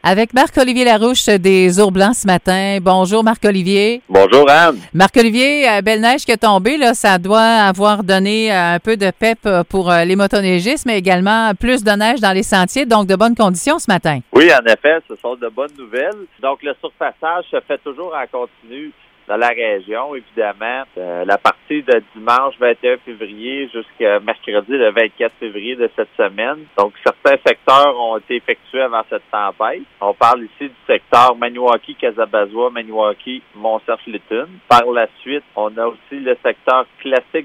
Avec Marc-Olivier Larouche des Ours-Blancs ce matin. Bonjour Marc-Olivier. Bonjour Anne. Marc-Olivier, belle neige qui est tombée, là, ça doit avoir donné un peu de pep pour les motoneigistes, mais également plus de neige dans les sentiers, donc de bonnes conditions ce matin. Oui, en effet, ce sont de bonnes nouvelles. Donc le surfaçage se fait toujours en continu dans la région, évidemment. La partie de dimanche 21 février jusqu'à mercredi le 24 février de cette semaine. Donc, certains secteurs ont été effectués avant cette tempête. On parle ici du secteur Maniwaki-Kazabazois, Maniwaki-Mont-Cerf-Lytton. Par la suite, on a aussi le secteur classique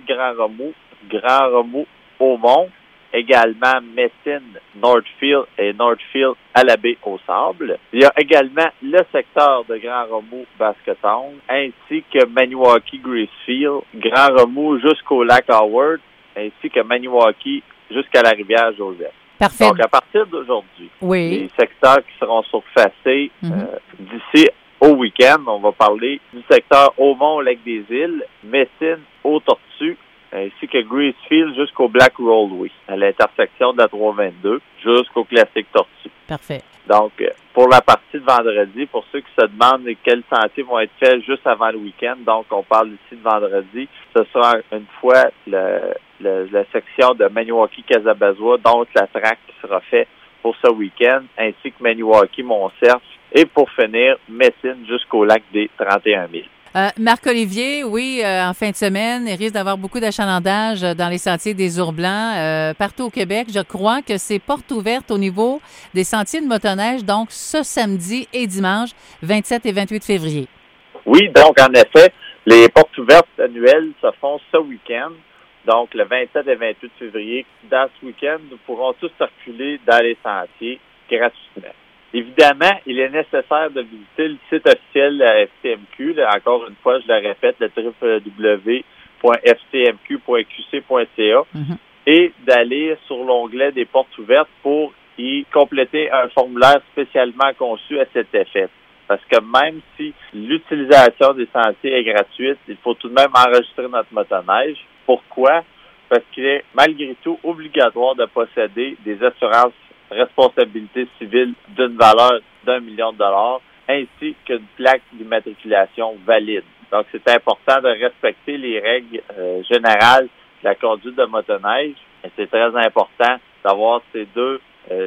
Grand Remous-Aumont. Également Messine, Northfield et Northfield à la baie au Sable. Il y a également le secteur de Grand Remous Basketon, ainsi que Maniwaki Gracefield, Grand Remous jusqu'au lac Howard, ainsi que Maniwaki jusqu'à la rivière Joseph. Parfait. Donc à partir d'aujourd'hui, oui, les secteurs qui seront surfacés d'ici au week-end, on va parler du secteur Aumont-Lac-des-Îles, Messine aux Tortues, ainsi que Gracefield jusqu'au Black Rollway, à l'intersection de la 322, jusqu'au classique Tortue. Parfait. Donc, pour la partie de vendredi, pour ceux qui se demandent quels sentiers vont être faits juste avant le week-end, donc on parle ici de vendredi, ce sera une fois la section de Maniwaki-Kazabazois, donc la traque qui sera faite pour ce week-end, ainsi que Maniwaki-Mont-Cerf, et pour finir, Messine jusqu'au lac des 31 000. Marc-Olivier, oui, en fin de semaine, il risque d'avoir beaucoup d'achalandage dans les sentiers des Ours-Blancs partout au Québec. Je crois que c'est porte ouverte au niveau des sentiers de motoneige, donc ce samedi et dimanche, 27 et 28 février. Oui, donc en effet, les portes ouvertes annuelles se font ce week-end, donc le 27 et 28 février. Dans ce week-end, nous pourrons tous circuler dans les sentiers gratuitement. Évidemment, il est nécessaire de visiter le site officiel de la FCMQ. Là, encore une fois, je le répète, le www.fcmq.qc.ca et d'aller sur l'onglet des portes ouvertes pour y compléter un formulaire spécialement conçu à cet effet. Parce que même si l'utilisation des sentiers est gratuite, il faut tout de même enregistrer notre motoneige. Pourquoi? Parce qu'il est malgré tout obligatoire de posséder des assurances responsabilité civile d'une valeur d'1 million de dollars, ainsi qu'une plaque d'immatriculation valide. Donc, c'est important de respecter les règles générales de la conduite de motoneige. Et c'est très important d'avoir ces deux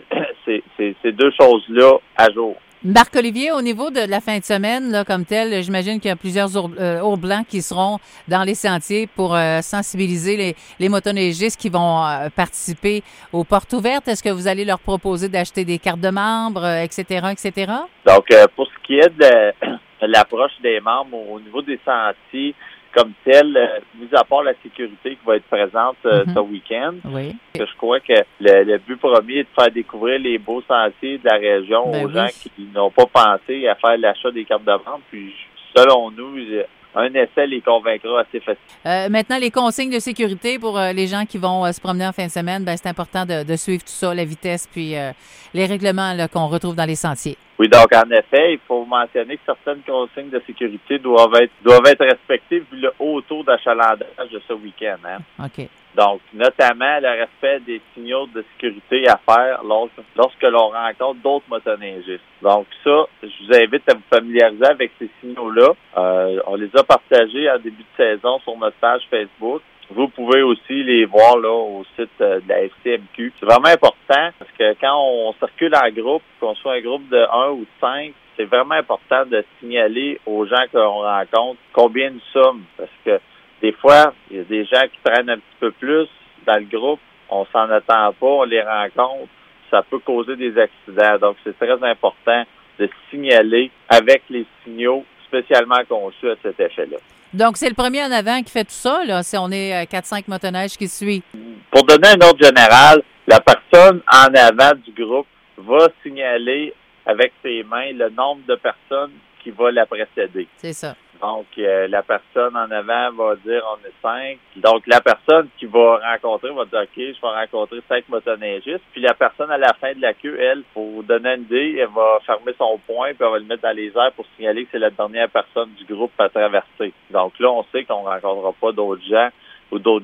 choses-là à jour. Marc-Olivier, au niveau de la fin de semaine, là, comme tel, j'imagine qu'il y a plusieurs Ours-Blancs qui seront dans les sentiers pour sensibiliser les motoneigistes qui vont participer aux portes ouvertes. Est-ce que vous allez leur proposer d'acheter des cartes de membres, etc., etc.? Donc, pour ce qui est de l'approche des membres au niveau des sentiers, comme tel, mis à part la sécurité qui va être présente ce week-end, oui. Je crois que le but premier est de faire découvrir les beaux sentiers de la région aux gens qui n'ont pas pensé à faire l'achat des cartes de vente. Puis, selon nous, un essai les convaincra assez facilement. Maintenant, les consignes de sécurité pour les gens qui vont se promener en fin de semaine, c'est important de suivre tout ça, la vitesse, puis les règlements là, qu'on retrouve dans les sentiers. Oui, donc en effet, il faut mentionner que certaines consignes de sécurité doivent être respectées vu le haut taux d'achalandage de ce week-end. Hein? OK. Donc, notamment le respect des signaux de sécurité à faire lorsque l'on rencontre d'autres motoneigistes. Donc ça, je vous invite à vous familiariser avec ces signaux-là. On les a partagés en début de saison sur notre page Facebook. Vous pouvez aussi les voir là au site de la FCMQ. C'est vraiment important parce que quand on circule en groupe, qu'on soit un groupe de 1 ou de 5, c'est vraiment important de signaler aux gens qu'on rencontre combien nous sommes. Parce que des fois, il y a des gens qui traînent un petit peu plus dans le groupe, on s'en attend pas, on les rencontre, ça peut causer des accidents. Donc, c'est très important de signaler avec les signaux spécialement conçus à cet effet-là. Donc, c'est le premier en avant qui fait tout ça, là, si on est 4-5 motoneiges qui suivent. Pour donner un ordre général, la personne en avant du groupe va signaler avec ses mains le nombre de personnes qui va la précéder. C'est ça. Donc, la personne en avant va dire on est 5. Donc, la personne qui va rencontrer va dire OK, je vais rencontrer 5 motoneigistes. Puis la personne à la fin de la queue, elle, pour vous donner une idée, elle va fermer son poing puis elle va le mettre dans les airs pour signaler que c'est la dernière personne du groupe à traverser. Donc là, on sait qu'on ne rencontrera pas d'autres gens ou d'autres groupes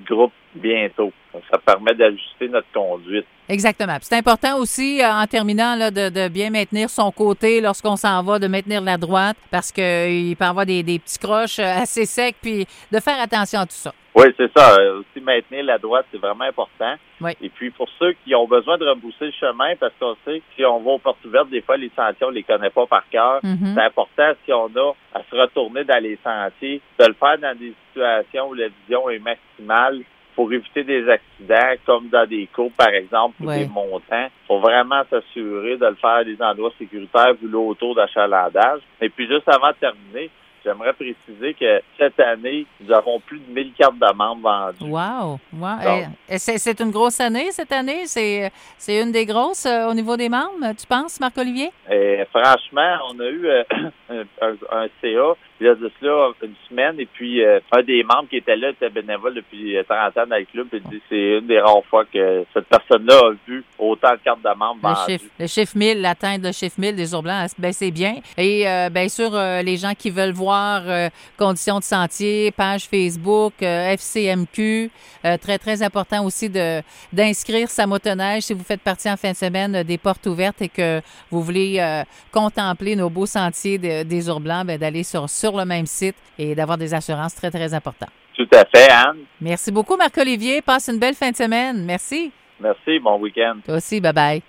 bientôt. Donc, ça permet d'ajuster notre conduite. Exactement. Puis c'est important aussi, en terminant, là, de bien maintenir son côté lorsqu'on s'en va, de maintenir la droite, parce qu'il peut y avoir des petits croches assez secs, puis de faire attention à tout ça. Oui, c'est ça. Aussi, maintenir la droite, c'est vraiment important. Oui. Et puis, pour ceux qui ont besoin de rebousser le chemin, parce qu'on sait que si on va aux portes ouvertes, des fois, les sentiers, on les connaît pas par cœur. Mm-hmm. C'est important, si on a à se retourner dans les sentiers, de le faire dans des situations où la vision est maximale pour éviter des accidents, comme dans des cours, par exemple, ou des montants. Il faut vraiment s'assurer de le faire à des endroits sécuritaires, vu l'auto d'achalandage. Et puis, juste avant de terminer, j'aimerais préciser que cette année, nous avons plus de 1000 cartes de membres vendues. Wow! C'est une grosse année, cette année? C'est une des grosses au niveau des membres, tu penses, Marc-Olivier? Franchement, on a eu un CA, il y a de cela une semaine, et puis un des membres qui était là était bénévole depuis 30 ans dans le club, et dit c'est une des rares fois que cette personne-là a vu autant de cartes de membres vendues. Le chiffre 1000, l'atteinte de chiffre 1000 des Ours-Blancs, ben c'est bien. Et bien sûr, les gens qui veulent voir conditions de sentier, page Facebook, FCMQ, très, très important aussi d'inscrire sa motoneige si vous faites partie en fin de semaine des portes ouvertes et que vous voulez contempler nos beaux sentiers des Ours-Blancs, ben d'aller sur le même site et d'avoir des assurances très, très importantes. Tout à fait, Anne. Merci beaucoup, Marc-Olivier. Passe une belle fin de semaine. Merci. Merci. Bon week-end. Toi aussi. Bye-bye.